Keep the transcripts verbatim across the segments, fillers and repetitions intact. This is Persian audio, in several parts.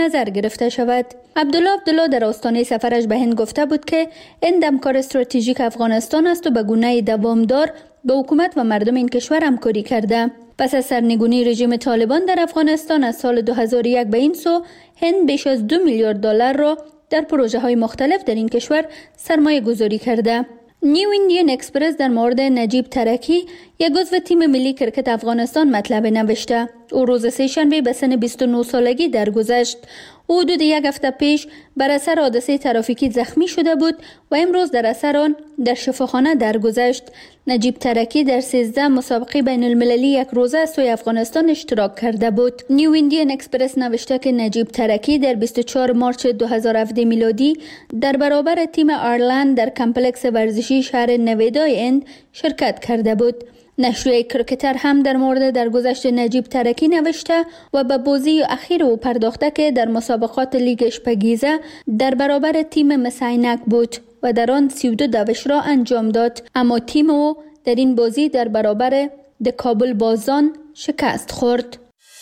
نظر گرفته شود. عبدالله عبدالله در آستانه سفرش به هند گفته بود که این دمکار استراتژیک افغانستان است و به گونه دوامدار با حکومت و مردم این کشور همکاری کرده. پس از سرنگونی رژیم طالبان در افغانستان از سال دو هزار و یک به این سو، هند بیش از دو میلیارد دلار را در پروژه های مختلف در این کشور سرمایه گذاری کرده. نیو ایندین اکسپرس در مورد نجیب ترکی، یک عضو تیم ملی کرکت افغانستان، مطلب نوشته. او روز سه‌شنبه به سن بیست و نه سالگی درگذشت. او حدود یک هفته پیش بر اثر حادثه ترافیکی زخمی شده بود و امروز در اثر آن در شفاخانه درگذشت. نجیب ترکی در سیزده مسابقه بین المللی یک روزه از سوی افغانستان اشتراک کرده بود. نیو ایندین اکسپرس نوشته که نجیب ترکی در بیست و چهارم مارس دو هزار و هفده میلادی در برابر تیم آیرلند در کمپلکس ورزشی شهر نویدای هند شرکت کرده بود. نشریه کرکتر هم در مورد درگذشت نجیب ترکی نوشته و به بازی اخیر او پرداخته که در مسابقات لیگ اشپگیزه در برابر تیم مساینک بود و در آن سی و دو دوش را انجام داد، اما تیم او در این بازی در برابر د کابل بازان شکست خورد.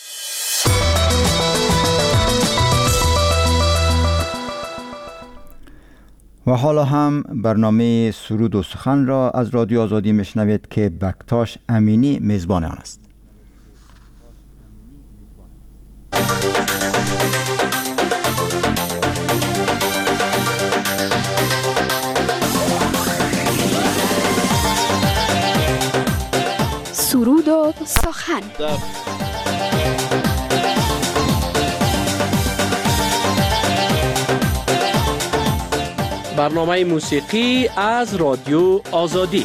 و حالا هم برنامه سرود و سخن را از رادیو آزادی میشنوید که بکتاش امینی میزبان آن است. سرود و سخن. برنامه موسیقی از رادیو آزادی.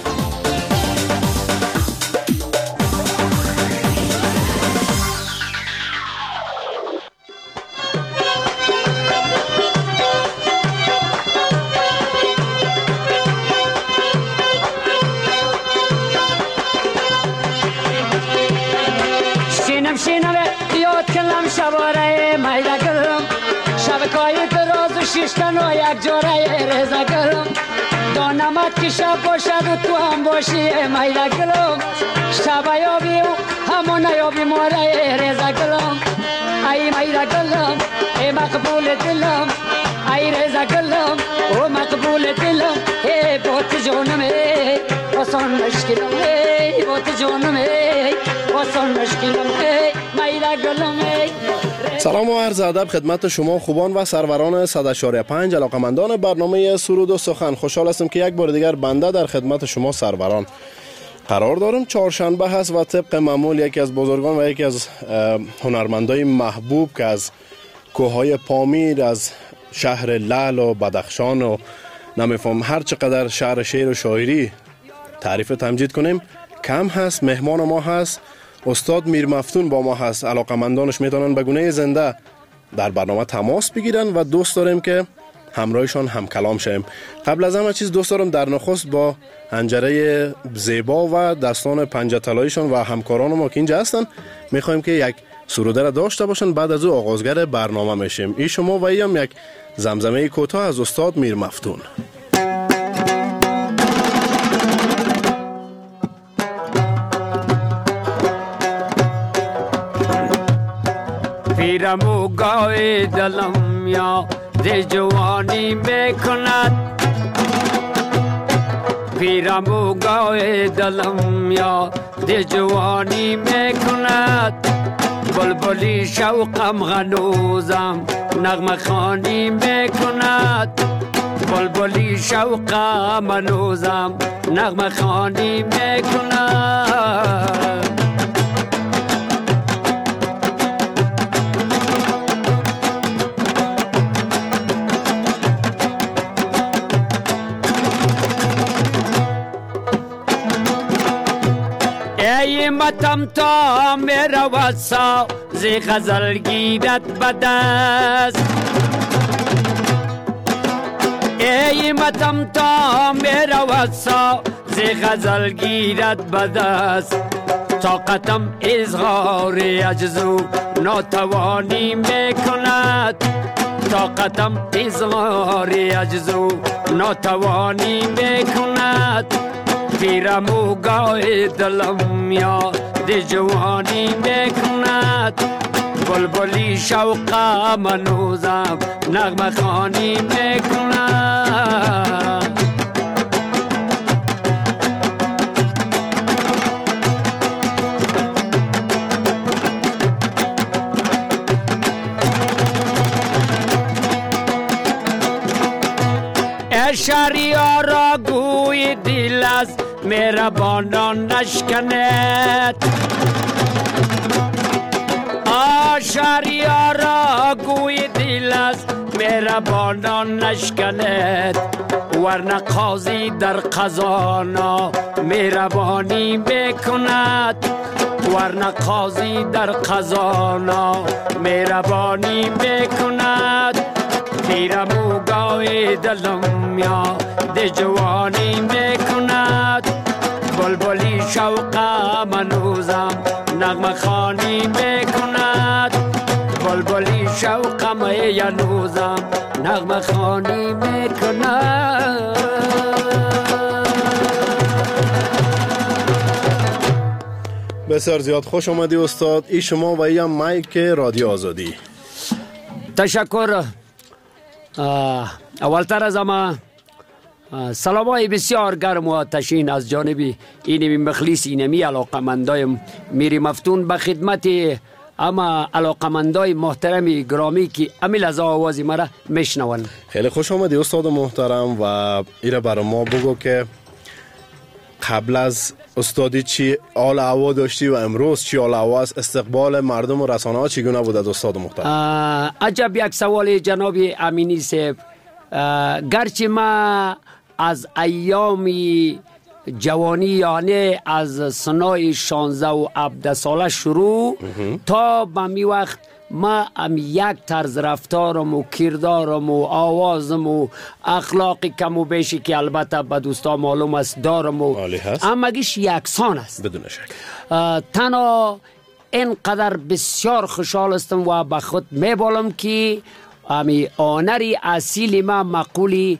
شینم شینم یاد کلم شباره میده کلم شبکای دراز و شیشتن و یک جوره رزا کلم دانمت که شب باشد و تو هم باشی میده کلم شب یابی و همون یابی ماره رزا کلم ای میده کلم ای مقبول دلم ای رزا کلم او مقبول دلم ای بوت جونم ای واسان مشکلم ای بوت جونم ای واسان مشکلم ای میده کلم ای. سلام و عرض ادب خدمت شما خوبان و سروران صد و چهار و پنج علاقمندان برنامه سرود و سخن. خوشحال هستم که یک بار دیگر بنده در خدمت شما سروران قرار دارم. چهارشنبه هست و طبق معمول یکی از بزرگان و یکی از هنرمندای محبوب که از کوههای پامیر، از شهر لعل و بدخشان و نمیفهم هر چقدر شهر شعر و شاعری تعریف تمجید کنیم کم هست. مهمان ما هست استاد میر مفتون، با ما هست. علاقمندانش میتونن به گونه زنده در برنامه تماس بگیرن و دوست داریم که همراهشان هم کلام شیم. قبل از همه چیز دوست دارم در نخست با حنجره زیبا و دستان پنجه طلاییشان و همکاران ما که اینجا هستن میخوایم که یک سروده را داشته باشن، بعد از او آغازگر برنامه میشیم. ای شما و ایم یک زمزمه کوتاه از استاد میر مفتون. پیرم و گاوی دلم یا ده جوانی میکند پیرم و گاوی دلم یا ده جوانی میکند بلبلی شوقم غنوزم نغمه خوانی میکند بلبلی شوقم غنوزم نغمه خوانی میکند. ای متم تا میرا واسا زی غزل گیرد بدست ای متم تا میرا واسا زی غزل گیرد بدست طاقتم اظهار عجزو ناتوانی میکند طاقتم اظهار عجزو ناتوانی میکند پیرم و گاه دلم یا ده جوانی میکند بلبلی شوقم هنوزم نغمه خوانی میکنم. شهریارا گوی دل از مهربانان نشکند. آ شهریارا گوی دل از مهربانان نشکند. ورنه قاضی در قضانا مهربانی بکند. ورنه قاضی در قضانا مهربانی بکند. تیرم و گاوی دلم یاد جوانی میکند. بلبلی شوقم هنوزم نغمه خوانی میکند. بلبلی شوقم هنوزم نغمه خوانی میکند. بسیار زیاد خوش آمدی استاد. ای شما و ای هم مایک رادیو آزادی. تشکر. اولتر از همه سلام های بسیار گرم و آتشین از جانب اینمی مخلص اینمی علاقمندای میری مفتون به خدمت اما علاقمندای محترم گرامی که امیل از آوازی مرا میشنون. خیلی خوش آمدی استاد محترم. و ایره برای ما بگو که قبل از استادی چی حال هوا داشتی و امروز چی حال هوا است؟ استقبال مردم و رسانه ها چگونه بود از استاد محترم؟ عجب یک سوال جناب امینی صاحب. گرچه ما از ایامی جوانی یعنی از سنای شانزده و هفده ساله شروع تا به می وقت ما هم یک طرز رفتارم و کردارم و آوازم و اخلاقی کم و بیشی که البته به دوستا معلوم است دارم و همگیش یکسان است بدون شک. تنها اینقدر بسیار خوشحال استم و به خود میبالم که امی آنری اصیل ما مقولی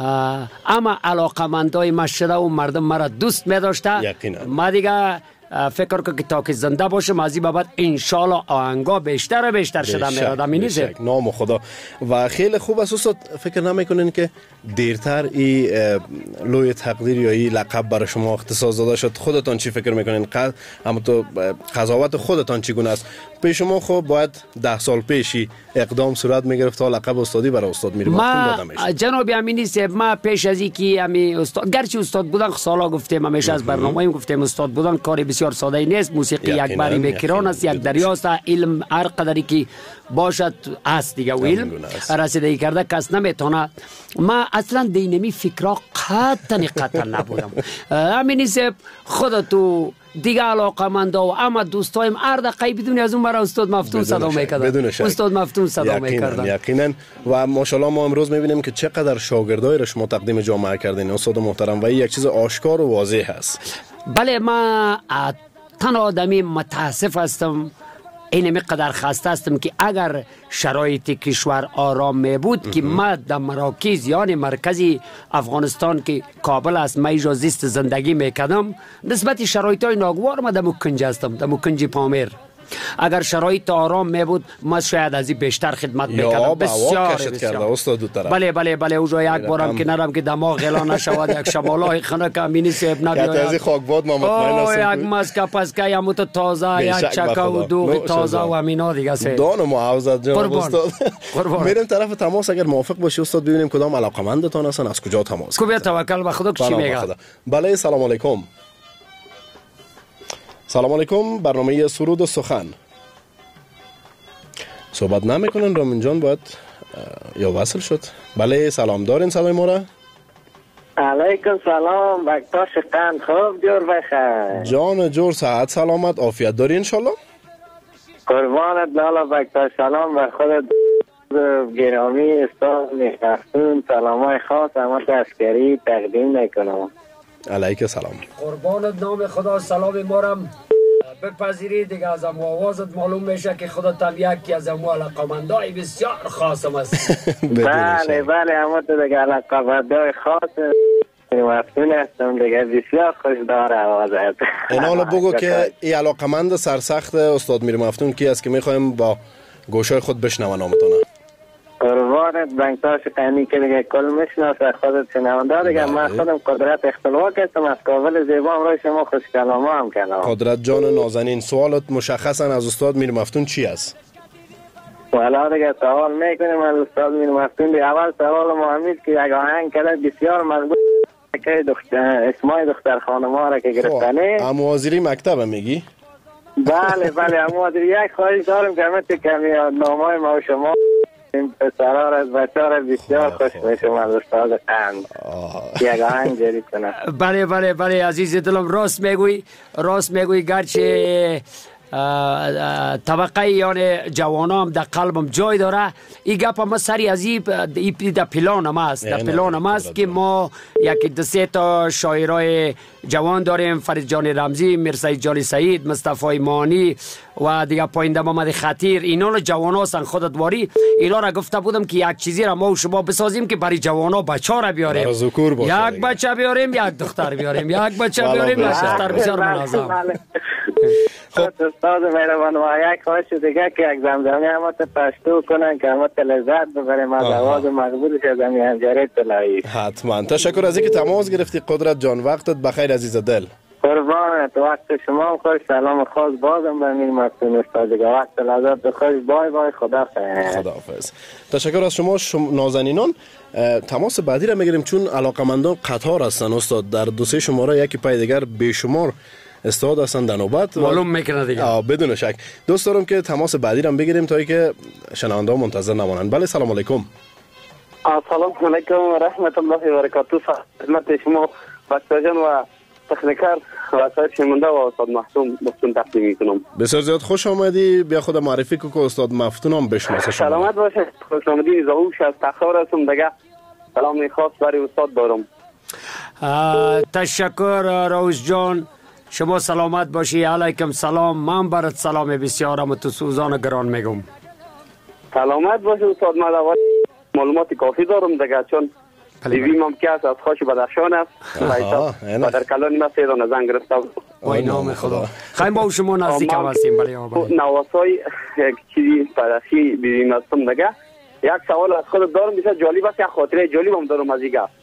اما علاقمندای مشهده و مردم مرا دوست میداشته. ما دیگه فکر کنم که تا که زنده باشم از این بعد انشالله آهنگا بیشتر و بیشتر شده میرادم. این نیست نام خدا. و خیلی خوب است استاد. فکر نمیکنین که دیرتر این لوی تقدیر یا این لقب برای شما اختصاص داده شد؟ خودتان چی فکر میکنین؟ اما تو قضاوت خودتان چگونه است؟ به شما خب باید ده سال پیشی اقدام صورت میگرفت تا لقب استادی برای استاد میری مفتون داده میشه. جناب امینی صاحب ما پیش از اینکه امی استاد گرچه استاد بودن سالا گفتیم همیشه از برنامه‌ایم گفتیم استاد بودن کاری بسیار ساده نیست. موسیقی یک باری بکران است، یک دریاست. علم هر قدری که باشد است دیگه و علم رسیدگی کرده کس نمیتونه. ما اصلا دینمی فکرها قطعا قطعا نبودم. امینی صاحب خودتو دیگه علاقمنده و اما دوستایم هر دقیقه بدون از اون برای استاد مفتون صدا میکردن. استاد مفتون صدا میکردن یقینا. و ماشاءالله ما امروز میبینیم که چقدر شاگردای را شما تقدیم جامعه کردین استاد محترم و این یک چیز آشکار و واضح هست. بله ما تنها آدمی متاسف هستم اینمی قدر خسته هستم که اگر شرایط کشور آرام می بود که ما در مراکز یعنی مرکزی افغانستان که کابل است ما ایجا زیست زندگی میکردم نسبت شرایط های ناگوار ما در مکنج هستم در مکنج پامیر. اگر شرایط آرام می بود ما شاید از این بیشتر خدمت میکردم. بسیار بسیار بله بله بله اوجا یک بارم که نرم که دماغ غلا نشود یک شمالای خنک امینی صاحب ندیاد از خاکباد ما مطمئن هستم یک مسکه پسکه یا مت تازه یک چکه و دوغ تازه و امینا دیگه سه دان معاوضت جناب استاد. میریم طرف تماس. اگر موافق باشی استاد ببینیم کدام علاقمندتان هستن از کجا تماس کو بیا توکل به خدا چی میگه. بله سلام علیکم. سلام علیکم. برنامه سرود و سخن صحبت نمیکنن رامین جان باید یا وصل شد. بله سلام دارین صدای ما را؟ علیکم سلام بکتاش قند خوب جور بخیر جان جور صحت سلامت عافیت داری انشالله. قربانت لالا بکتاش سلام بر خودت گرامی استاد مفتون سلامای خاص اما عسکری تقدیم میکنم. علیک سلام. قربانت نام خدا سلام مارم بپذیرید دیگه از امو آوازت معلوم میشه که خودت هم یکی از امو علاقمندای بسیار خاصم است. بله بله اما تو دیگه علاقمندای خاص مفتون هستم دیگه، بسیار خوش داره آوازت. این حالا بگو که این علاقمند سرسخت استاد میر مفتون کی است که میخوایم با گوشای خود بشنون نامتونه؟ قربانت بنگتاش قنی که دیگه کل میشناسه خودت شنونده دیگه. من خودم قدرت اختلواک هستم از کابل زیبا، امروز شما خوش کلامه هم کلام. قدرت جان نازنین، سوالت مشخصا از استاد میر مفتون چی است؟ والا دیگه سوال میکنیم از استاد میر مفتون. دیگه اول سوال محمد که یک آهنگ کرده بسیار مقبول که دختر اسمای دختر خانما را که گرفتنه اموازیری مکتب میگی؟ بله بله اموازیری. یک خواهش دارم که همه کمی نامای ما و شما این پسرها را از بچه ها را بسیار خوش میشم از استاد قند یک آهنگ جدید کنه. بله بله بله عزیز دلم، راست میگوی راست میگوی گرچه طبقه یعنی جوانا هم در قلبم جای داره. این گپ ما سری از این در پلان هم است در پلان هم است که ما یکی دو سه تا شاعرای جوان داریم، فرید جان رمزی، میرسعید جان سعید، مصطفی مانی و دیگه پاینده محمد خطیر. اینا رو جوان هستن خودت واری. اینا را گفته بودم که یک چیزی را ما و شما بسازیم که برای جوان ها بچه ها را بیاریم، یک بچه بیاریم یک دختر بیاریم، یک بچه بیاریم یک دختر. بسیار منظم. خب استاد مهربان و یک خواهش دیگه که یک زمزمه همات پشتو کنن که همات لذت ببریم از آواز مقبولش از همی هنجره طلایی. حتما. تشکر از اینکه تماس گرفتی قدرت جان. وقتت بخیر عزیز دل. قربانت، وقت شما هم خوش. سلام خاص بازم به میر مفتون استاد دیگه. وقت لذت خوش. بای بای. خدا خیر. خداحافظ. تشکر از شما شم... نازنینان. تماس بعدی را میگیریم چون علاقمندان قطار هستن استاد. در دو سه شماره یکی پای دیگر بیشمار استاد هستن در نوبت معلوم میکنه دیگه. آه بدون شک. دوست دارم که تماس بعدی را بگیریم تا اینکه شنونده ها منتظر نمانند. بله سلام علیکم. سلام علیکم و رحمت الله و برکاته. خدمت شما بچه جان و تکنیکر و سایر شنونده و استاد مفتون بستون تقدیم میکنم. بسیار زیاد خوش آمدی. بیا خود معرفی کو که استاد مفتون هم بشناسه شما. سلامت باشه. خوش آمدی. زاوش از تخار هستم دیگه. سلام خاص برای استاد دارم. تشکر روز جان. شما سلامت باشی. علیکم سلام. من برات سلام بسیارم و تو سوزان گران میگم. سلامت باشی استاد. من معلومات کافی دارم دیگه چون دیویم هم که از خاش بدخشان است. و در کلان ما سه دانه زنگ گرفته بود. وای نام خدا. خیلی با شما نزدیک هم هستیم. بله نواسای یک چیزی پدخشی دیویم هستم دیگه. یک سوال از خود دارم بسیار جالب است. یک خاطره جالب هم دارم از این گپ.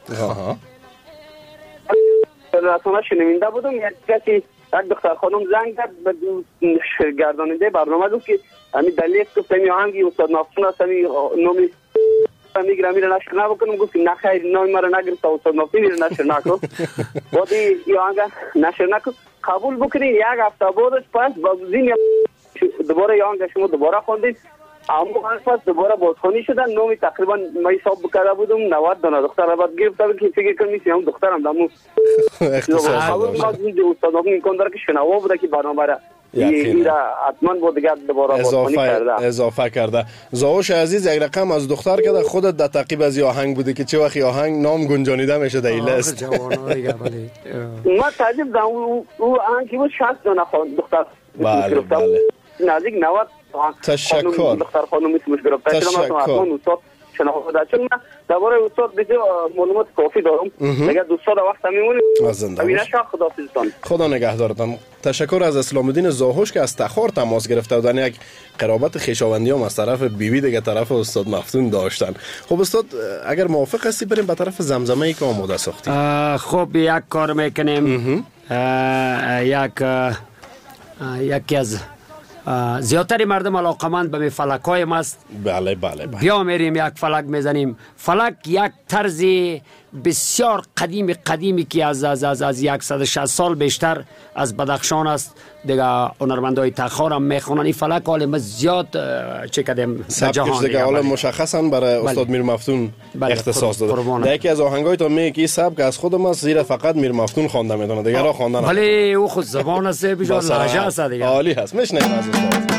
رسانه شنونده بودم یک کسی یک دختر خانم زنگ زد به گرداننده برنامه گفت که همین دلیل گفت همین آهنگی استاد مفتون است همین نامی میگیرم میره نشر نبکنم. گفت نه خیر نامی مرا نگرفت استاد مفتون میره نشر نکن. بعد این آهنگ نشر نکن قبول بکنی. یک هفته بعدش پس با زین دوباره آهنگ شما دوباره خوندید. اما پس دوباره بازخوانی شدن. نامی تقریبا ما حساب بکرده بودم نود دانه دختر را بعد گرفته بود که فکر کنم نیست هم دخترم دمو قبول ما استاد مفتون امکان داره که شنوا بوده که برنامه را این را حتما با دیگر دوباره بازخوانی کرده اضافه کرده. زاوش عزیز یک رقم از دختر کرده خودت در تعقیب از آهنگ بوده که چه وقت آهنگ نام گنجانیده میشه در این لیست. ما تعجب دارم او آهنگ که بود شصت دانه دختر بله بله نزدیک نود تشکر دختر خانم اسمش گرفته. تشکر. شناخته چون من درباره استاد بسیار معلومات کافی دارم. دیگه دوستا در وقت میمونیم. امین شاه خداحافظتان. خدا نگهدارتان. تشکر از اسلام الدین زاهوش که از تخار تماس گرفته بودن. یک قرابت خویشاوندی هم از طرف بیبی دیگه طرف استاد مفتون داشتن. خب استاد اگر موافق هستی بریم به طرف زمزمه ای که آماده ساختی. خب یک کار میکنیم. یک یکی از زیادتری مردم علاقمند به فلک های ماست. بله بله بله. بیا میریم یک فلک میزنیم. فلک یک طرز بسیار قدیم قدیمی که از از از, از صد و شصت سال بیشتر از بدخشان است دیگه. هنرمندای تخار هم میخونن این فلک. حال ما زیاد چه کردیم در جهان دیگه. حالا مشخصا برای استاد میر مفتون اختصاص داده. یکی از آهنگای تو میگه که سبک از خودم است زیرا فقط میر مفتون خوانده میدونه دیگه را خواندن. ولی او خود زبان است بجای لهجه است دیگه. عالی هست. میشنیم از استاد.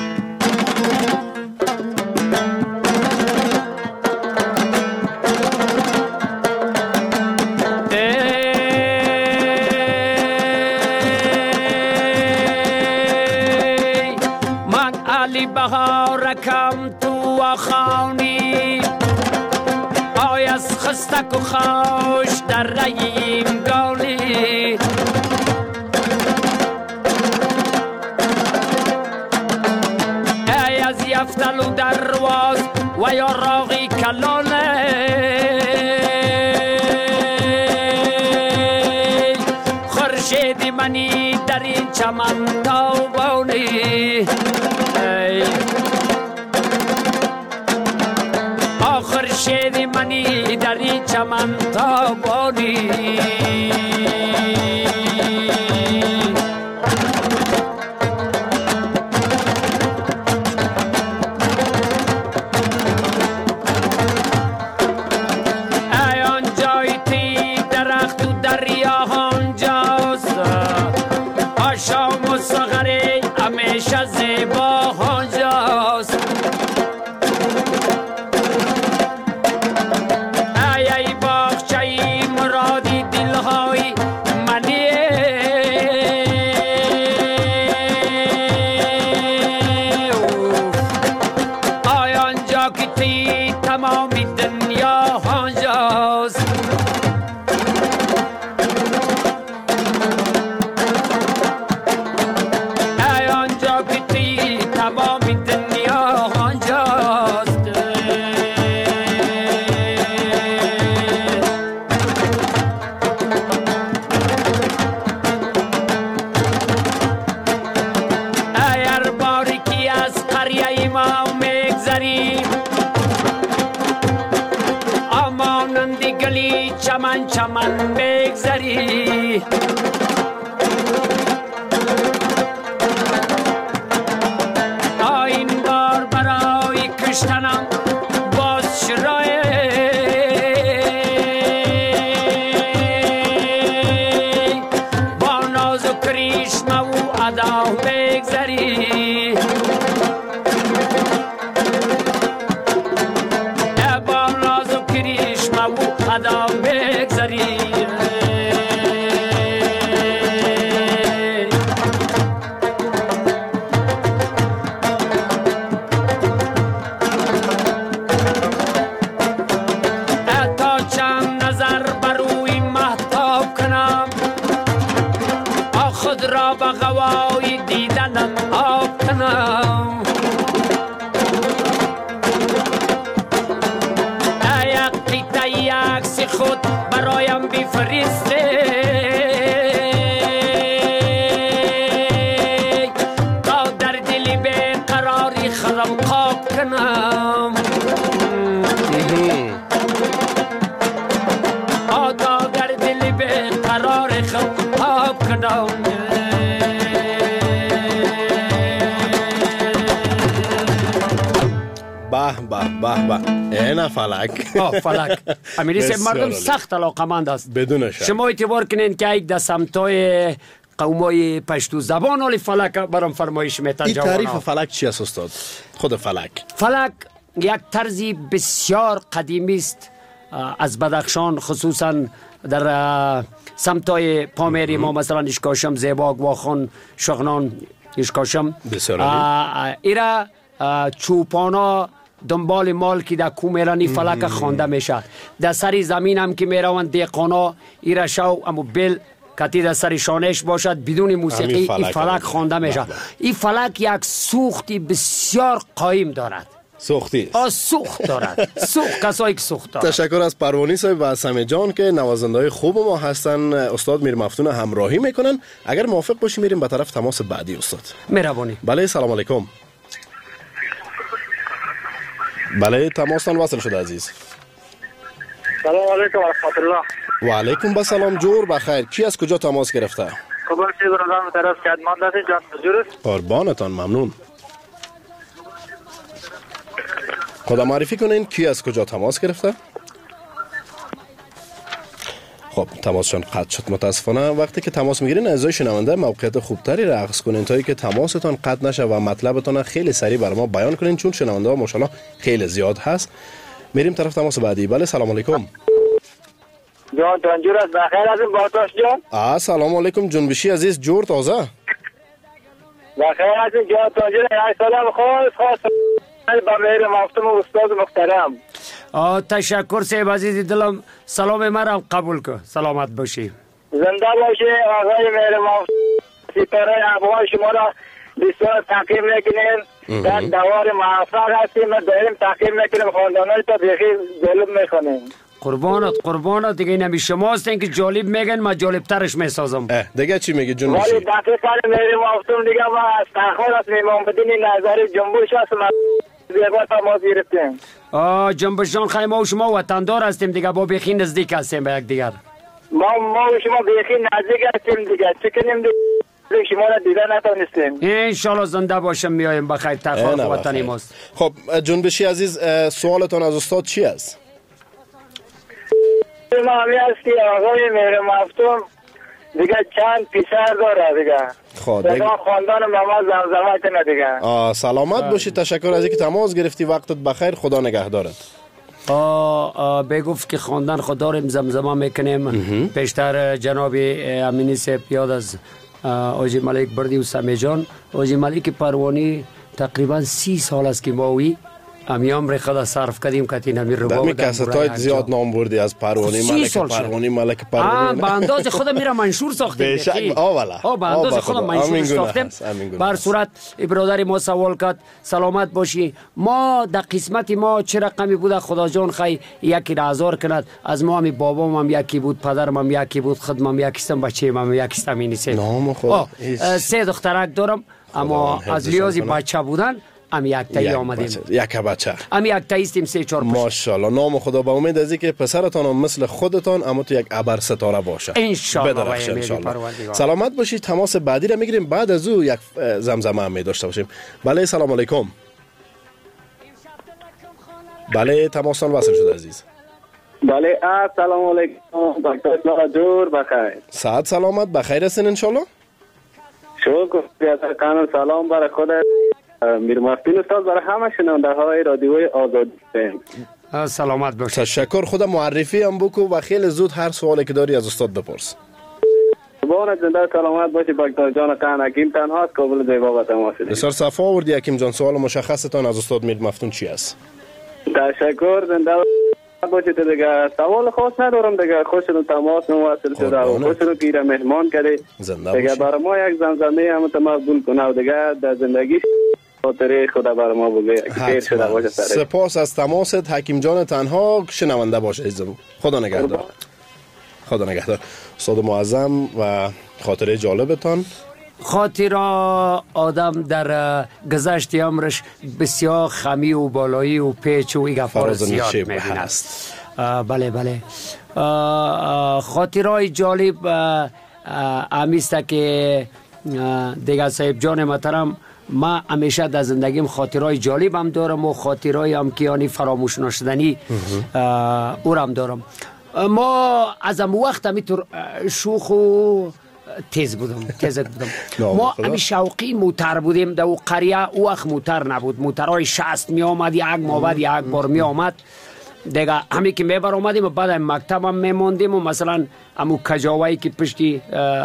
بهارکم تو خانی آی از خستک و خوش در ریم زلانه خورشید منی در این چمن تابانی خورشید منی در این چمن تابانی همیشه زیبا هنجاست ای ای باغچه مرادی دلهای منی آی آنجا که تی تمامی دنیا هنجاست چمن چمن بگذری این بار برای کشتنم باز شرای با ناز و کریشمه و ادا بگذری با ناز و کریشمه و ادا بگذری تا چند نظر بر روی مهتاب کنم خود را به غوای دیدنم آب کنم خود برایم بفرسته تا در دل بیقراری خودم خواب کنم تا در دل بیقراری خودم خواب کنم به به به به اینا فلک آه فلک امیری سه مردم سخت علاقمند است بدون شک شما اعتبار کنین که یک در سمتای قومای پشتو زبان ولی فلک برام فرمایش میتن این جوانان. تعریف فلک چی است استاد؟ خود فلک فلک یک طرزی بسیار قدیمی است از بدخشان خصوصا در سمتای پامیری ما مثلا اشکاشم زیبا گواخان شغنان اشکاشم ایرا چوپانا دنبال مال که در کو میرانی فلک خوانده میشه در سر زمین هم که میروند دیقانا ایرا شو امو بل کتی در سر شانش باشد بدون موسیقی این فلک خوانده میشه این فلک یک سوختی بسیار قایم دارد سوختی آ سوخت دارد سوخت کسایی که سوخت دارد. تشکر از پروانی صاحب و سمی جان که نوازنده های خوب ما هستن. استاد میر مفتون همراهی میکنن. اگر موافق باشی میریم به طرف تماس بعدی استاد. مهربانی. بله سلام علیکم. بله تماستان وصل شده عزیز. سلام علیکم و رحمت الله. و علیکم با سلام جور بخیر. کی از کجا تماس گرفته؟ خبر چی برادرم طرف خدمت داشتی جان حضور قربانتان ممنون. خدا معرفی کنین کی از کجا تماس گرفته؟ خب تماسشان قطع شد متاسفانه. وقتی که تماس میگیرین اعضای شنونده موقعیت خوبتری را اخذ کنین تا اینکه تماستان قطع نشه و مطلبتان خیلی سریع برای ما بیان کنین چون شنونده ها ماشاءالله خیلی زیاد هست. میریم طرف تماس بعدی. بله سلام علیکم. جان تنجور از بخیر هستیم باتاش جان. آ سلام علیکم جنبشی عزیز جور تازه. بخیر هستیم جان تنجور یک سلام خاص خاص با مهر مفتون استاد محترم. آه تشکر صاحب عزیز دلم سلام مرا قبول کن. سلامت باشی. زنده باشی آقای مهر مفتون. ستاره افغان شما را بسیار تقدیم میکنیم. در دوار موفق هستیم و داریم تحقیق میکنیم خواندانای تا بیخی جالب میکنیم. قربانت قربانت دیگه اینمی شما هستین که جالب میگن، ما جالب ترش میسازم. دیگه چی میگی جون ولی بشی؟ دقیقا میریم افتون دیگه ما از تخار از میمان بدین نظری جنبوش هست ما زیبا تماس گرفتیم. آه جنبشان خیلی ما و شما وطندار هستیم دیگه، با بیخی نزدیک هستیم به یک دیگر. ما ما و شما بیخی نزدیک هستیم دیگه، چه کنیم دیگه شما را دیده نتونستیم. انشالله زنده باشم میایم بخیر، تخار وطنی ماست. خب جنبشی عزیز، سوالتان از استاد چی است؟ ما همی است که آقای مهر مفتون دیگه چند پیسر داره دیگه. خب دیگه خواندان ماما زمزمه کنه دیگه. آه سلامت باشی، تشکر از اینکه تماس گرفتی، وقتت بخیر، خدا نگهدارت. آه آه بگفت که خواندن خود داریم زمزمه میکنیم. پیشتر جناب امینی صاحب یاد از آجی ملک بردی و سمی جان. آجی ملک پروانی تقریبا سی سال است که ماوی امیام ری خدا صرف کردیم که این امیر رو در می کساتای زیاد نام بردی از پروانی ملک پروانی ملک پروانی. به انداز خود میرا منشور ساختیم. بیشک آولا. آه به انداز خود منشور ساختیم. بر صورت برادر ما سوال کرد سلامت باشی، ما در قسمت ما چه رقمی بود خدا جان خی یکی را هزار کند، از ما همی بابام هم یکی بود، پدرم هم یکی بود، خودم هم یکیستم، بچه‌ام هم یکیستم. اینی سه نام خدا. سه دخترک دارم اما از لیازی بچه بودن ام یک تایی آمدیم. یک بچه ام یک تایی استیم سه چهار پشت. ماشاءالله. نام خدا. با امید از اینکه پسرتان هم مثل خودتان اما تو یک ابر ستاره باشه انشالله. انشالله. سلامت باشی. تماس بعدی را میگیریم، بعد از او یک زمزمه هم می داشته باشیم. بله سلام علیکم. بله تماسان وصل شد عزیز. بله السلام علیکم دکتر جور بخیر. صحت سلامت بخیر هستین انشالله. شکر. کانال سلام برای خود میر مفتون استاد، برای همه شنونده های رادیوی آزادی. سلامت باش. تشکر. خود معرفی هم بکو و خیلی زود هر سوالی که داری از استاد بپرس. بانت زنده سلامت باشی دکتر جان قان حکیم تنها است قابل جواب و تماس دید. بسیار صفا آوردی حکیم جان. سوال مشخصتان از استاد میر مفتون چی است؟ تشکر. زنده باشید دیگه. سوال خاص ندارم دیگه، خوشتون تماس مواصل شده و خوشتون که ایره مهمان کردی دیگه. برای ما یک زمزمه هم مقبول کنه و دیگه در زندگی خاطره خدا برای ما بگه خیر شده باشه. سپاس از تماست حکیم جان تنها. شنونده باشه عزیزم. خدا نگهدار. خدا نگهدار. استاد معظم و خاطره جالبتان. خاطر آدم در گذشت عمرش بسیار خمی و بالایی و پیچ و ایگفار زیاد میبینه است. بله بله. خاطرهای جالب همیسته که دیگه صاحب جان محترم، ما همیشه در زندگیم خاطرهای جالب هم دارم و خاطرهای هم که یعنی فراموش نشدنی او هم دارم. ما از ام وقت همیتور شوخ و تیز بودم تیز بودم. ما همی شوقی موتر بودیم در او قریه. او وقت موتر نبود، موترهای شست می آمد یک ما بعد یک بار می آمد دیگه. همی که می بر آمدیم و بعد مکتب هم می موندیم و مثلا همو کجاوایی که پشتی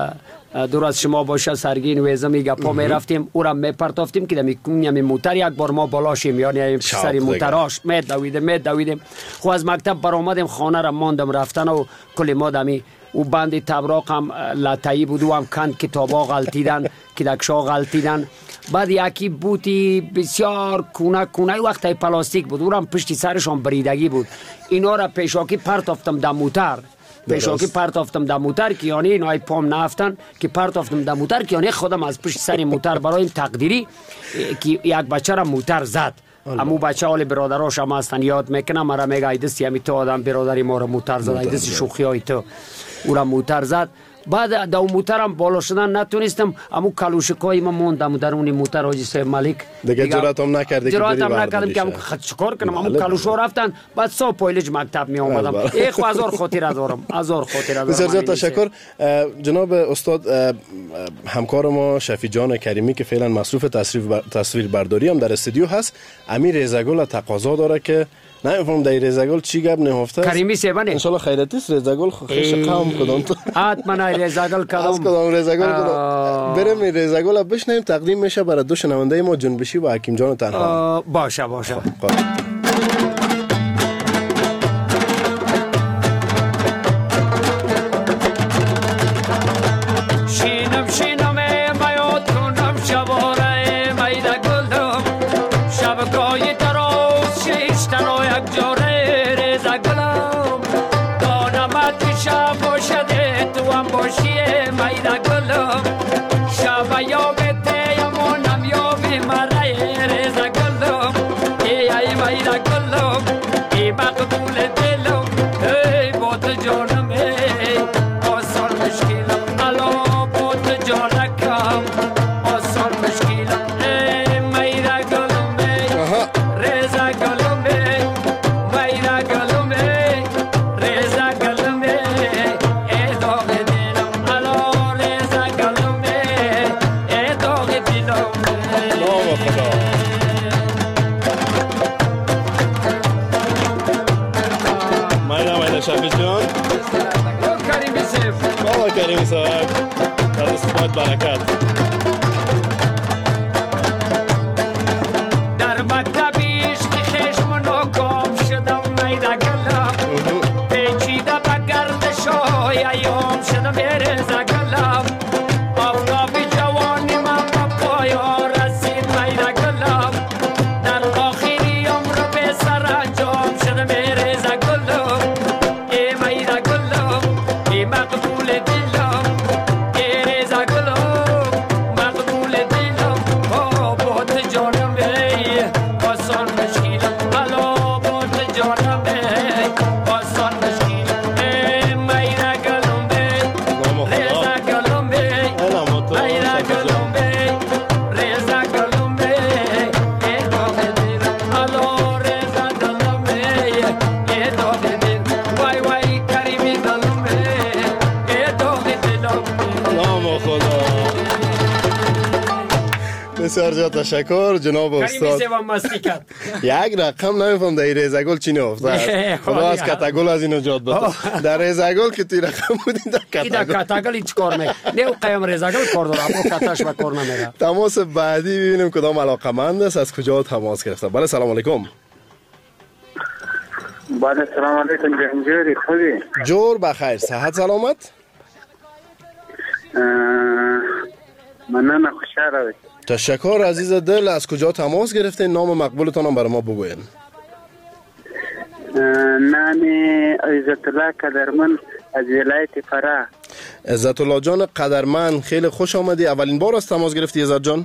دور از شما باشه سرگین ویزم ایگه پا می رفتیم او را می پرتافتیم که دمی کنیم موتر یک بار ما بالاشیم یعنی سری موتراش می دویدیم می دویدیم. خو از مکتب بر آمدیم خانه را ماندم رفتن و کلی ما دمی او بند تبراق هم لطایی بود و هم کند کتابا غلطیدن کدکشا غلطیدن. بعد یکی بوتی بسیار کونه کونه وقتی پلاستیک بود او را پشتی سرشان بریدگی بود. اینا را پیشاکی پرتافتم در موتر پیشاکی پرتافتم در موتر که یعنی اینای پام نفتن که پرتافتم در موتر که یعنی خودم از پشت سر موتر برایم تقدیری که یک بچه را موتر زد. امو بچه حال برادراش هم هستن یاد میکنم مرا میگه ایدستی همی تو آدم برادری ما را موتر زد، ایدستی شوخی های تو او را موتر زد. بعد دو موترم بالا شدن نتونستم، امو کلوشکای ما موندم در اون موتر حاجی صاحب ملک دیگه جرأتم نکردی که بری جرأتم نکردم که خود چیکار کنم. امو کلوشو رفتن بعد صبح پایلج مکتب می اومدم. ای خو هزار خاطره دارم هزار خاطره دارم. بسیار تشکر جناب استاد. همکار ما شفیع جان کریمی که فعلا مصروف تصویر برداری هم در استودیو هست، امیر ریزگل تقاضا داره که نه فهم در ریزگل چی گپ نهفته کریمی سیبانه ان شاء الله خیرت است. ریزگل خیش قام کدام تو حتما ریزگل کدام از کدام ریزگل کدام بریم ریزگل بشنیم. تقدیم میشه برای دو شنونده ما جنبشی و حکیم جان تنها. باشه باشه. شینم شینم میاد کنم شباره میده گلدم ریزه گلم دانمت که شب باشده تو هم باشی میده گلم شب یابت یمانم یابی مره ریزه گلم ای ای میده گلم ای مقبول دلم ای بود جانم ای آسان مشکلم الا بود جانکم آسان مشکلم ای میده گلم ای ریزه گلم ای میده گلم ای ریزه گلم ای داغ دلم الا ریزه گلم ای داغ دلم نام خدا. ماینا ماینا شفیع جان کریمی سیف بابا کریمی صاحب در استفاد برکت. در مکتب عشق خشم ناکام شدم میده گلم پیچیده به گردشای ایام شدم ریزه گلم آفتاب جوانی من به پایان رسید میده گلم در آخری عمر به سر انجام شدم ریزه گلم ای میده گلم ای مقبول دلم ای ریزه گلم مقبول دلم آ بود جانم ای آسان مشکلم الا بود جانم ای آسان مشکلم ای میده گلم ای نام خدا. ریزه گلم ای الا مطور میده شفیع گلم جان. ای ریزه گلم ای ای داغ دلم الا ریزه گلم ای ای داغ دلم وای وای کریمی گلم ای ای داغ دلم نام خدا. بسیار زیاد تشکر جناب کریمی استاد. سیوام مستی کرد یک رقم نمیفهم در ریزه گل چی نفتاد. خدا از کتگل از این نجات بده. در ریزه گل که توی رقم بودین در ای در کتگل. کتاگل هیچ کار میکنه نه او قیم ریزاگل کار داره اما کتاش و کار نمیره تماس بعدی ببینیم کدام علاقمند است از کجا تماس گرفته. بله سلام علیکم. بله سلام علیکم جنجوری خوبی؟ جور بخیر صحت سلامت. مننه خوشحال تشکر عزیز دل. از کجا تماس گرفته؟ نام مقبولتان هم برای ما بگوین. نام عزت الله قدرمن از ولایت فراه. عزت الله جان قدرمن خیلی خوش آمدی. اولین بار از تماس گرفتی عزت جان؟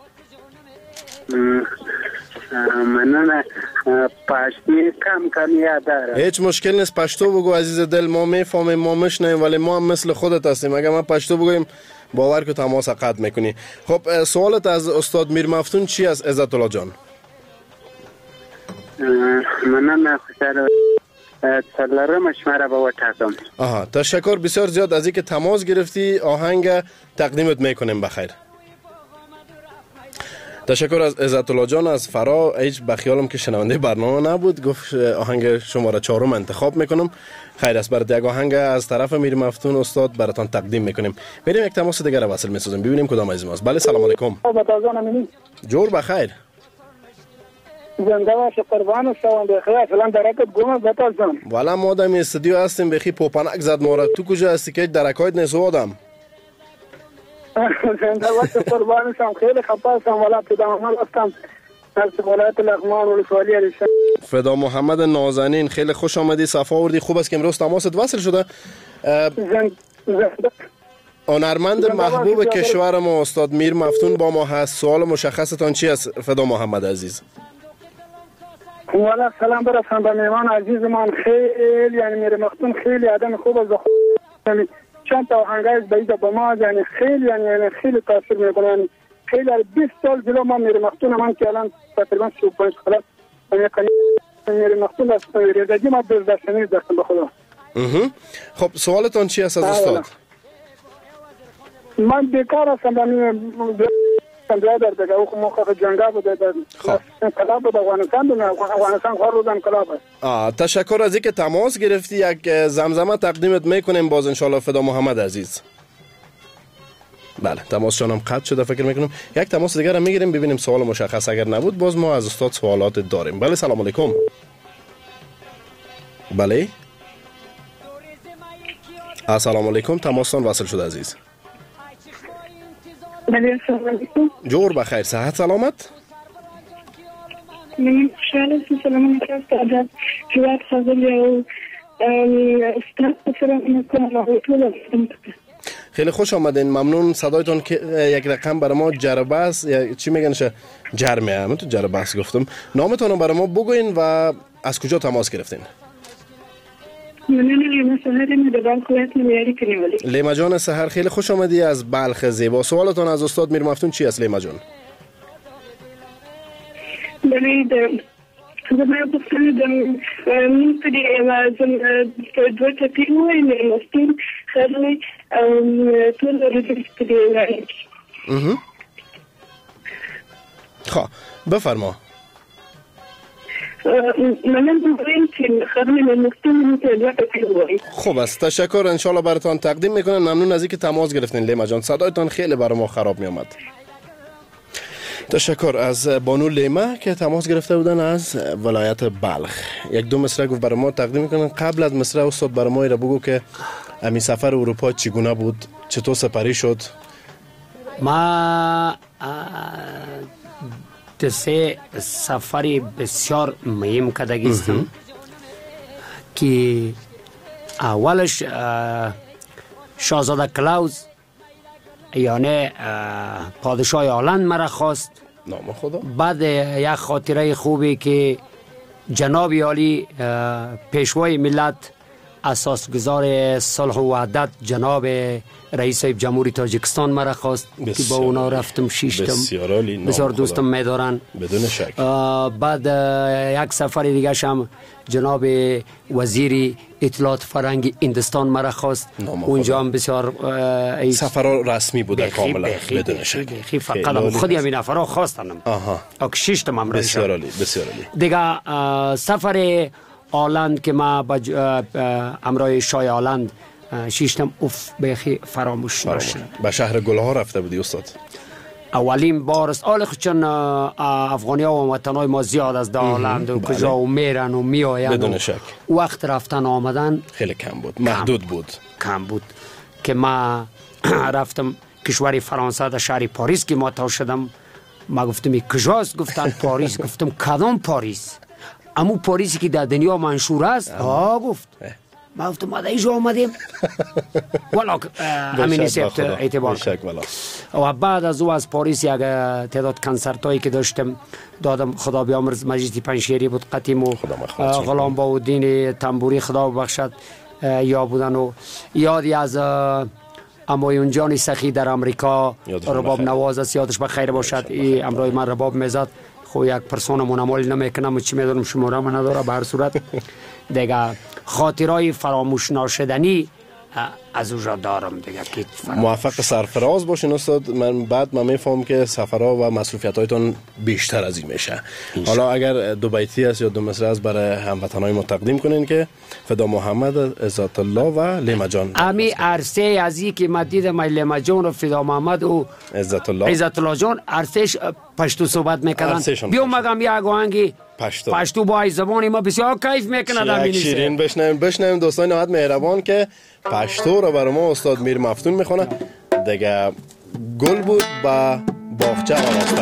مننه پاشتی کم کم یاد داره. هیچ مشکل نیست پشتو بگو عزیز دل. ما میفهمیم ما میشنویم ولی ما هم مثل خودت هستیم. اگر ما پشتو بگویم باور که تماس قطع میکنی. خب سوالت از استاد میر مفتون چی است عزت الله جان؟ مننه خوشحال سلام شما با وطاقم. آها تشکر بسیار زیاد از اینکه تماس گرفتی. آهنگ تقدیمت میکنیم بخیر. تشکر از عزت الله جان از فرا. هیچ بخیالم که شنونده برنامه نبود گفت آهنگ شماره چهارم انتخاب میکنم. خیر است برات یک آهنگ از طرف میر مفتون استاد براتون تقدیم میکنیم. میریم یک تماس دیگر را وصل میسازیم ببینیم کدام از ماست. بله سلام علیکم. جور بخیر. زنده باش قربان شوم بخیر فلان درکت گم بتازم. والا ما در استودیو هستیم بخی پوپنک زد مورد. تو کجا هستی که درکایت نیست آدم؟ زنده باش قربان شوم خیلی خفه هستم والا پیدامال هستم از ولایت لغمان ولسوالی علیشان. فدا محمد نازنین خیلی خوش آمدی صفا آوردی. خوب است که امروز تماست وصل شده. هنرمند محبوب کشور ما استاد میر مفتون با ما هست. سوال مشخصتان چی است فدا محمد عزیز؟ والا سلام برسان به میمان عزیز من. خیلی یعنی میر مفتون خیلی آدم خوب است. یعنی چند تا آهنگای بعید با ما یعنی خیلی یعنی خیلی تاثیر میکنه. یعنی خیلی بیست سال جلو ما میر مفتون من که الان تقریبا سی و پنج سال میر مفتون است. ریزگی ما برداشتنی داشتم به خدا. خب سوالتان چی است از استاد؟ من بیکار هستم به برادر دیگه او موقع جنگا بوده در انقلاب بود افغانستان بود افغانستان خور بود انقلاب است. تشکر از اینکه تماس گرفتی. یک زمزمه تقدیمت میکنیم باز انشالله فدا محمد عزیز. بله تماس شانم قطع شده فکر میکنم. یک تماس دیگر هم میگیریم ببینیم سوال مشخص اگر نبود باز ما از استاد سوالات داریم. بله سلام علیکم. بله السلام علیکم. تماستان وصل شده عزیز. بله السلام علیکم. جور بخیر صحت سلامت. من خوشحال هستم. سلام علیکم استاد. جواب خواهی و استاد فرام میکنم و طول خیلی خوش آمدین. ممنون. صدایتون که یک رقم برای ما جربه است یا چی میگنشه جرمه هم تو جربه است گفتم. نامتون رو برای ما بگوین و از کجا تماس گرفتین؟ من لیما سهر می دبال خویت میاری کنیم ولی لیما جان سهر خیلی خوش آمدی از بلخ زیبا. سوالتون از استاد میر مفتون چی است لیما جان؟ بلید زمان بخصوص دم من کدی وازم دو تپی موی نمستیم خیلی طول رجل کدی ولی خب بفرما. من بگویم که خیلی نمستیم دو تپی موی. خوب است. تشکر. انشالله براتان تقدیم میکنم. ممنون از اینکه تماس گرفتین لیما جان. صدایتان خیلی برای ما خراب میامد. تشکر از بانو لیما که تماس گرفته بودن از ولایت بلخ. یک دو مصرع گفت برای ما تقدیم میکنن. قبل از مصرع استاد برای ما را بگو که امی سفر اروپا چگونه بود، چطور سپری شد؟ ما دسه سفری بسیار مهم کدگیستم که اولش شاهزاده کلاوز یعنی پادشاه هلند مرا خواست. نام خدا. بعد یک خاطره خوبی که جناب عالی پیشوای ملت اساسگزار صلح و وحدت جناب رئیس جمهوری تاجیکستان مرا خواست که با اونا رفتم شیشتم. بسیار عالی. بسیار دوستم میدارن بدون شک. بعد یک سفر دیگه شم جناب وزیر اطلاعات فرهنگ هندوستان مرا خواست. اونجا هم بسیار سفر رسمی بوده کاملا بدون شک. خیلی فقط خودی همین نفرها خواستنم. آها. اک شیشتم هم بسیار عالی. بسیار عالی. دیگه سفر هلند که ما با امرای شاه هلند شیشتم اوف بخی فراموش نشد. به شهر گلها رفته بودی استاد؟ اولین بار است. آل چون افغانی ها و وطنهای ما زیاد از هلند و کجا و میرن و میآین. بدون شک. وقت رفتن آمدن خیلی کم بود. محدود بود. کم بود که ما رفتم کشور فرانسه در شهر پاریس که ما تا شدم. ما گفتم این کجاست؟ گفتن پاریس. گفتم کدام پاریس؟ امو پاریسی که در دنیا منشور است. ها گفت. ما گفتم ما در اینجا آمدیم. والا همین نیست اعتبار و بعد از او از پاریس یک تعداد کنسرت هایی که داشتم دادم. خدا بیامرز مجید پنشیری بود قدیم و غلام باودین تنبوری خدا ببخشد یا بودن و یادی از امایون جان سخی در امریکا رباب نواز است یادش بخیر باشد. این امرای من رباب میزد. خو یک پرسون منعمل نمیکنم و چی میدونم شماره من نداره. به هر صورت دیگه خاطرهای فراموش ناشدنی از اونجا دارم دیگه. موفق سرفراز باشین استاد. من بعد من میفهم که سفرها و مصروفیت هایتون بیشتر از این میشه. حالا اگر دو بیتی است یا دو مصرع است برای هموطنای ما تقدیم کنین که فدا محمد عزت الله و لیما جان. امی عرصه از این که من دیدم لیما جان و فدا محمد و عزت الله عزت الله جان عرصهش پشتو صحبت میکردن. بیو مگم یک آهنگی پشتو پشتو با ای زبان ما بسیار کیف میکنه. در شیرین بشنویم بشنویم دوستان نهایت مهربان که پشتو رو برای ما استاد میر مفتون میخونه دیگه. گل بود با باغچه آراسته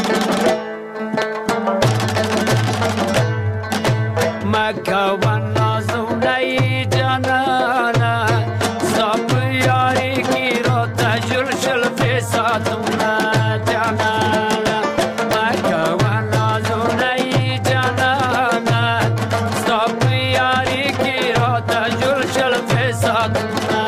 مکه و نازونه جانانا صاحب یاری کی رو تجل شل فساتونا جانانا مکه و نازونه جانانا صاحب یاری کی رو تجل شل فساتونا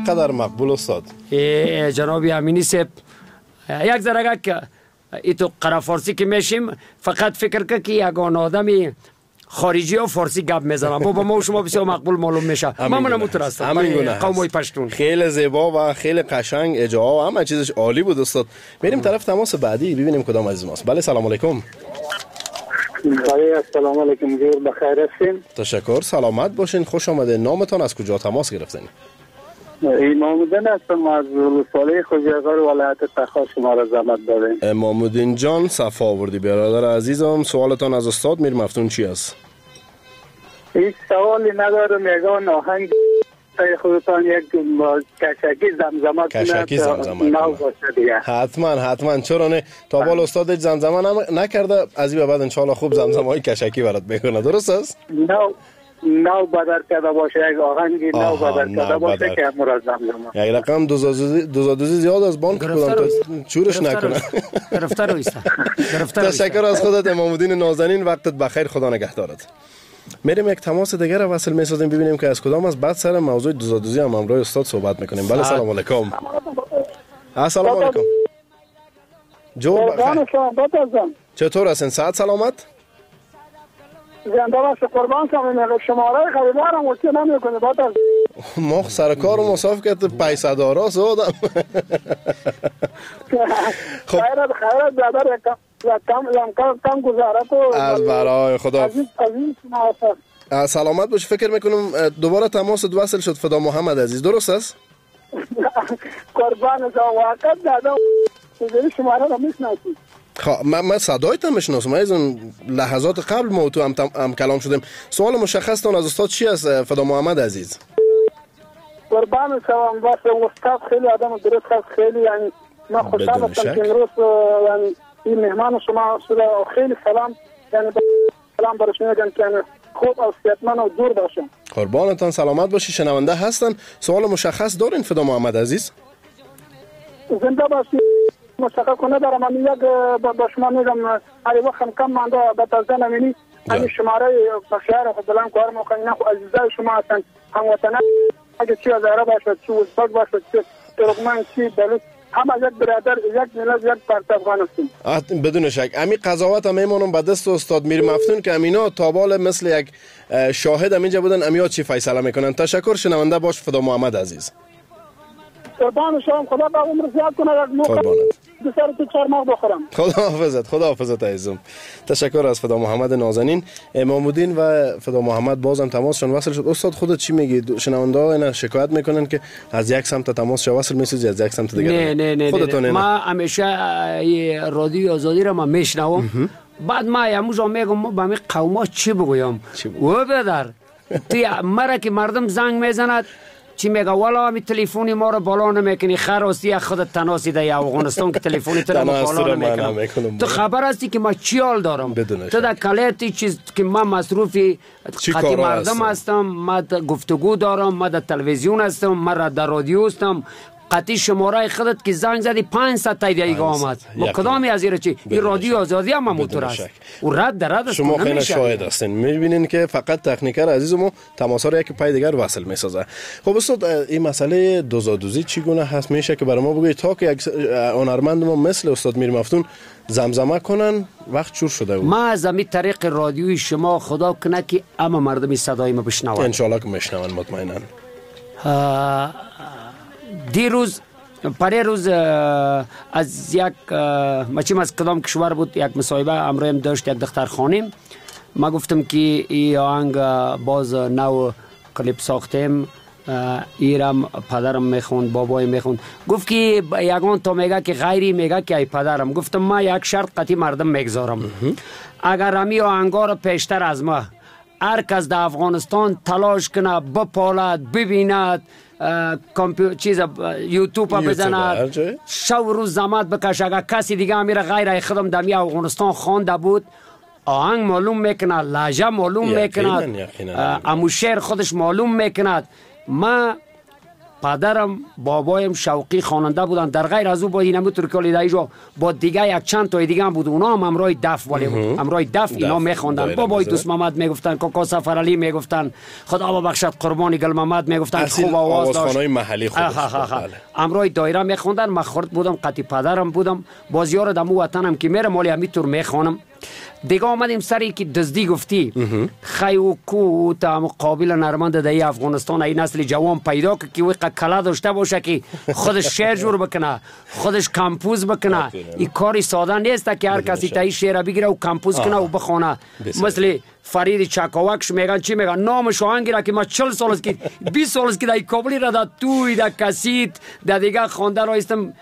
چقدر مقبول استاد. جناب امینی صاحب یک ذره که ای تو قرا فارسی که میشیم فقط فکر که که یگان آدمی خارجی ها فارسی گپ میزنم با ما و شما بسیار مقبول معلوم میشه. من منم مترسم قوم پشتون. خیلی زیبا و خیلی قشنگ اجرا و همه چیزش عالی بود استاد. بریم طرف تماس بعدی ببینیم کدام عزیز ماست. بله سلام علیکم. بله السلام علیکم. جور بخیر هستین؟ تشکر سلامت باشین. خوش آمده. نامتان از کجا تماس گرفتین؟ امام الدین هستم از ولسوالی خوجاغر ولایت تخار شما را زحمت دادین. امام الدین جان صفا آوردی برادر عزیزم. سوالتان از استاد میر مفتون چی است؟ هیچ سوالی ندارم. یگان آهنگ خودتان یک کشکی زمزمه کشکی زمزمه نو باشه دیگه. حتما حتما چرا نه. تا بال استاد زمزمه نکرده از این بعد ان شاء الله خوب زمزمه های کشکی برات میکنه. درست است؟ نو نو بدر کرده باشه یک آهنگی نو بدر کرده باشه که همون را زمزمه. یک رقم دوزادوزی زیاد از بانک کدام چورش نکنه. گرفتار اویسته. تشکر از خودت امام الدین نازنین. وقتت بخیر. خدا نگهدارت. میریم یک تماس دیگر را وصل میسازیم ببینیم که از کدام از بعد سر موضوع دوزادوزی هم امروز استاد صحبت میکنیم. بله سلام علیکم. السلام علیکم. جو بخیر. چطور هستین؟ صحت سلامت؟ زنده باش. قربان شما. شماره خریدارم وقتی نمیکنه بعد از ما سر کار و مصاف کرد پیسه دارا سودم. خب خیرت خیرت برادر کم کم کم گزارت از برای خدا. عزیز عزیز شما سلامت باش. فکر میکنم دوباره تماس وصل شد. فدا محمد عزیز درست است؟ قربان شما واقعا دادا شماره رو میشناسید. خب من من صدایت هم میشناسم. از اون لحظات قبل ما تو هم, هم کلام شدیم. سوال مشخص تون از استاد چی است فدا محمد عزیز؟ قربان شما واسه استاد خیلی آدم درست هست. خیلی یعنی ما خوشحال هستم که امروز یعنی این مهمان شما شده. خیلی سلام یعنی سلام برش میگم که خوب و صحتمند و دور باشم. قربانتان سلامت باشی. شنونده هستن. سوال مشخص دارین فدا محمد عزیز؟ زنده باشی. مشخص کنه دارم. من یک با شما میگم ای وقت کم مانده به تازه نمینی همین شماره بخشار خود بلند کار میکنین. خو عزیزای شما هستن هموطنان. اگه چی از عرب باشد چی ازبک باشد چی ترکمن چی بلوچ همه یک برادر یک ملت یک پرت افغان هستیم. بدون شک. امی قضاوت هم میمونم به دست استاد میر مفتون که امینا تابال مثل یک شاهد همینجا بودن. امیا چی فیصله میکنن. تشکر. شنونده باش فدا محمد عزیز. قربان شما. خدا به عمر زیاد کنه. یک موقع بسر تو چهار ماه بخورم. خدا حافظت. خدا حافظت عزیزم. تشکر از فدا محمد نازنین. امام الدین و فدا محمد بازم تماسشون وصل شد. استاد خودت چی میگی؟ شنونده ها اینا شکایت میکنن که از یک سمت تماس وصل میسازی از یک سمت دیگه. نه نه نه, نه, نه. ما همیشه رادیو آزادی را ما میشنوم. بعد ما امروز میگم ما به همین قوما چی بگویم؟ و بدر تو مرا که مردم زنگ میزند چی میگه والا می تلفنی ما رو بالا نمیکنی خراستی خودت تناسی در افغانستان که تلفنی تو رو بالا نمیکنم. تو خبر هستی که ما چی حال دارم؟ تو در کلیتی چیز که من مصروفی قطعی مردم هستم. ما گفتگو دارم. ما در تلویزیون هستم. ما در رادیو هستم. قطعی شماره خودت که زنگ زدی پانصد تا دیگه آمد. ما کدامی از این چی؟ این رادیو آزادی هم موتور است. و رد در رد شما خیلی شاهد هستین. میبینین که فقط تکنیکر عزیزمو تماس رو یک پای دیگر وصل میسازه. خب استاد این مسئله دوزادوزی چگونه هست؟ میشه که برای ما بگید تا که یک هنرمند ما مثل استاد میر مفتون زمزمه کنن وقت چور شده بود. ما از همین طریق رادیوی شما خدا کنه که اما مردمی صدای ما بشنون. ان شاء الله که میشنون مطمئنا. دیروز پره روز از یک مچیم از کدام کشور بود یک مصاحبه امروز داشت یک دختر خانم. ما گفتم که این آهنگ باز نو کلیپ ساختیم. ایرم پدرم میخوند بابای میخوند. گفت که یگان تا میگه که غیری میگه که ای پدرم. گفتم ما یک شرط قطعی مردم میگذارم. اگر همی آهنگا رو پیشتر از ما هر کس در افغانستان تلاش کنه بپالد ببیند کامپیوتر چیز یوتیوب بزند شو روز زحمت بکشه. اگر کسی دیگه امیر غیر خودم دمی افغانستان خوانده بود آهنگ معلوم میکنه. لهجه معلوم میکنه. امو شعر خودش معلوم میکند. ما پدرم بابایم شوقی خواننده بودن. در غیر از او با این همونطور که لیدایجو با دیگه یک چند تا دیگه هم بود، اونا هم امرای دف ولی بود، امرای دف اینا میخوندن. بابای دوست محمد میگفتن، کاکا سفر علی میگفتن، خدا ببخشد قربانی گل محمد میگفتن، خوب آواز داشت. آوازخوانای محلی خودش. امرای دایره میخوندن. من خرد بودم، قطی پدرم بودم. بازیار دمو وطنم که میره مالی همینطور میخوانم. دیگه آمدیم سری که دزدی گفتی خی و کو تا مقابل نرمند دای افغانستان این نسل جوان پیدا که که وقت کلا داشته باشه که خودش شعر جور بکنه، خودش کمپوز بکنه. این کاری ساده نیست که هر کسی تایی شعر بگیره و کمپوز کنه و بخونه. مثل فرید چکاوکش میگن چی میگن نامش آهنگی را که ما چهل سال است که بیست سال است که در کابلی را در توی در کسیت در دیگه خوانده را استم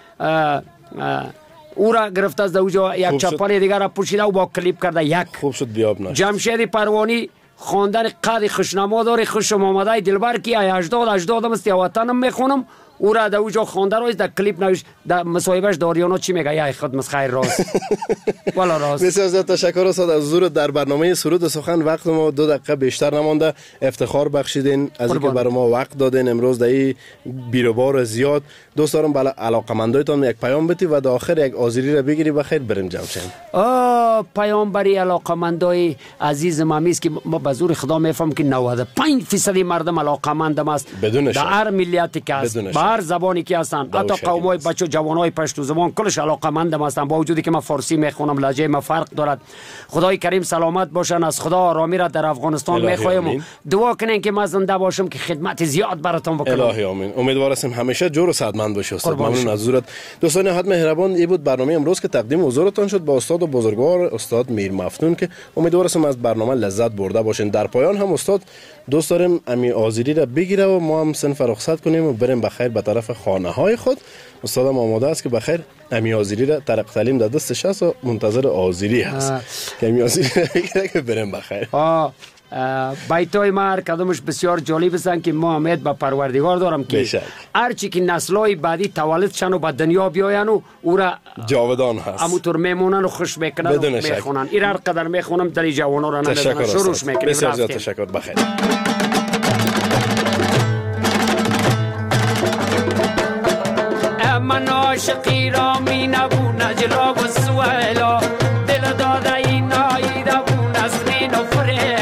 او را گرفته از دوجا یک چپل دیگر را پوشیده و با کلیپ کرده. یک خوب شد بیاب نشد. جمشید پروانی خواندن قد خوشنما داره، خوشم آمده دلبر کی هشتاد هشتاد مستی وطنم میخونم. او را دوجا خوانده روز در کلیپ نوشت. در مصاحبهش داریانا چی میگه؟ یا خود مسخیر راست والا راست. بسیار زیاد تشکر استاد از حضور در برنامه سرود سخن. وقت ما دو دقیقه بیشتر نمانده. افتخار بخشیدین از اینکه برای ما وقت دادین امروز در این بیروبار زیاد. دوست دارم بالا علاقمندایتان یک پیام بدی و در آخر یک آذری را بگیری بخیر بریم جمع شیم. آ پیام بری علاقمندای عزیزم همیست که ما به زور خدا میفهم که نود و پنج درصد مردم علاقمندم است بدون در هر ملیتی که است، به هر زبانی که هستن، حتی قومای بچه جوانای پشتو زبان کلش علاقمندم هستن. با وجودی که من فارسی میخونم لهجه ما فرق دارد. خدای کریم سلامت باشن. از خدا آرامی را در افغانستان میخوایم. دعا کنین که من زنده باشم که خدمت زیاد براتون بکنم. الهی آمین. امیدوار هستم همیشه جور و صحتمند باشی استاد. ممنون از حضورت. دوستان حد مهربان، این بود برنامه امروز که تقدیم حضورتان شد با استاد و بزرگوار استاد میر مفتون که امیدوار هستم از برنامه لذت برده باشین. در پایان هم استاد دوست داریم امی آذری را بگیره و ما هم صنف رخصت کنیم و بریم بخیر به طرف خانه های خود. استادم آماده است که بخیر امی آذری را طرق تعلیم در دستش است و منتظر آذری است که امی آذری را بگیره که بریم بخیر. آه بیتای ما هر کدومش بسیار جالب هستن که ما امید به پروردگار دارم که هرچی که نسل‌های بعدی تولد شن و به دنیا بیاین و او را جاودان هست همونطور میمونن و خوش میکنن و میخونن. این هر قدر میخونم در این جوانا را نمیدونن. شروعش میکنیم. بسیار زیاد تشکر. بخیر. من عاشقی را می نبو نجلا و سویلا دل داده این نایی دبو نزرین و فریلا